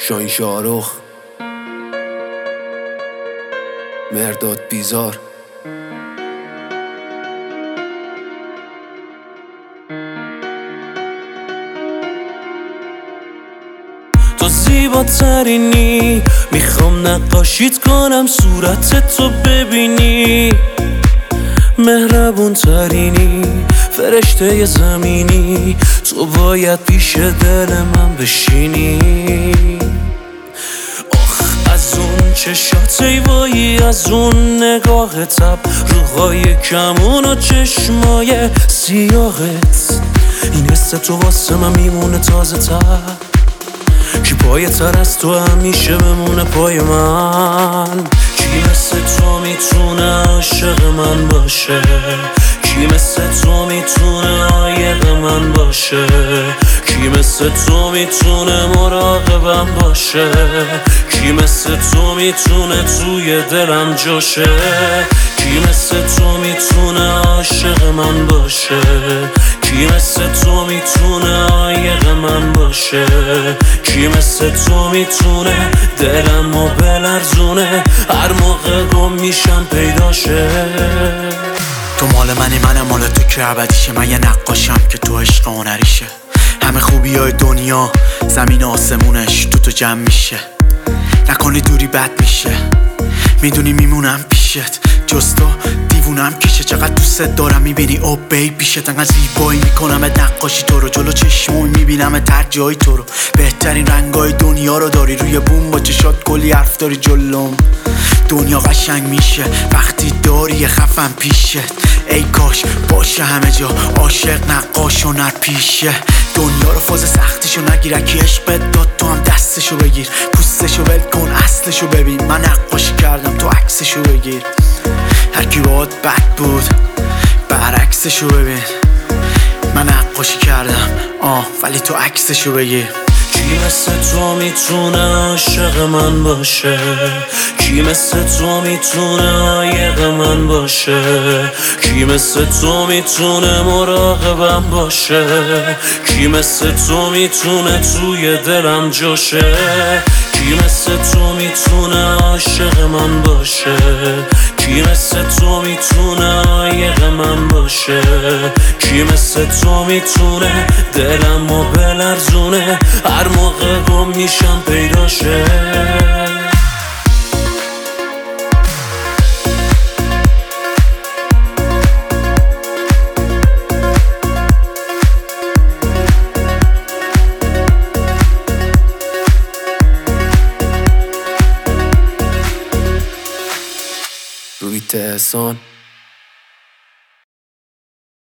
شاهین شاهرخ، مرداد بیزار. تو زیباترینی، میخوام نقاشیت کنم صورت تو ببینی. مهربون ترینی، فرشته زمینی، تو باید پیش دل من بشینی. آخ از اون چشات ایوایی، از اون نگاه تب، روهای کمون و چشمای سیاهت، این حس تو واسه من میمونه تازه تر. کی پایه تر از تو همیشه بمونه پای من؟ کی مثل تو میتونه عاشق من باشه؟ کی مثل تو میتونه عایق من باشه؟ کی مثل تو میتونه مراقبم باشه؟ کی مثل تو میتونه توی دلم جاشه؟ کی مثل تو میتونه عاشق من باشه؟ کی مثل تو میتونه عایق من باشه؟ کی مثل تو میتونه دلمو بلرزونه هر موقع گم میشم پیداشه؟ تو مال منی، منم مال تو که ابدیشه. من یه نقاشم که تو عشق هنریشه. همه خوبی های دنیا زمین آسمونش تو جمع میشه. نکنی دوری بد میشه، میدونی میمونم پیشت، جز تو دیوونم کشه. چقدر دوست دارم میبینی او بیبیشت، انقدر زیبایی میکنم نقاشی تو رو، جلو چشموی میبینم هر جای تو رو. بهترین رنگای دنیا رو داری، روی بوم با چشات کلی حرف داری جلوم. دنیا قشنگ میشه وقتی داری خفن پیشت. ای کاش باشه همه جا عاشق نقاش و نر پیشه. دنیا رو فاز سختشو نگیر، اگه عشقت داد تو هم دستشو بگیر. پوستشو ول کن اصلشو ببین، من نقاشی کردم تو عکسشو بگیر. هرکی باهات بد بود برعکسشو ببین. من نقاشی کردم ولی تو عکسشو بگیر. کی مثل تو میتونه عاشق من باشه؟ کی مثل تو میتونه عایق من باشه؟ کی مثل تو میتونه مراقبم باشه؟ کی مثل تو میتونه توی دلم جاشه؟ کی مثل تو میتونه عاشق من باشه؟ کی مثل تو میتونه عایق من باشه؟ کی مثل تو میتونه دلمو بلرزونه هر موقع گم میشم پیداشه؟ روی احسان.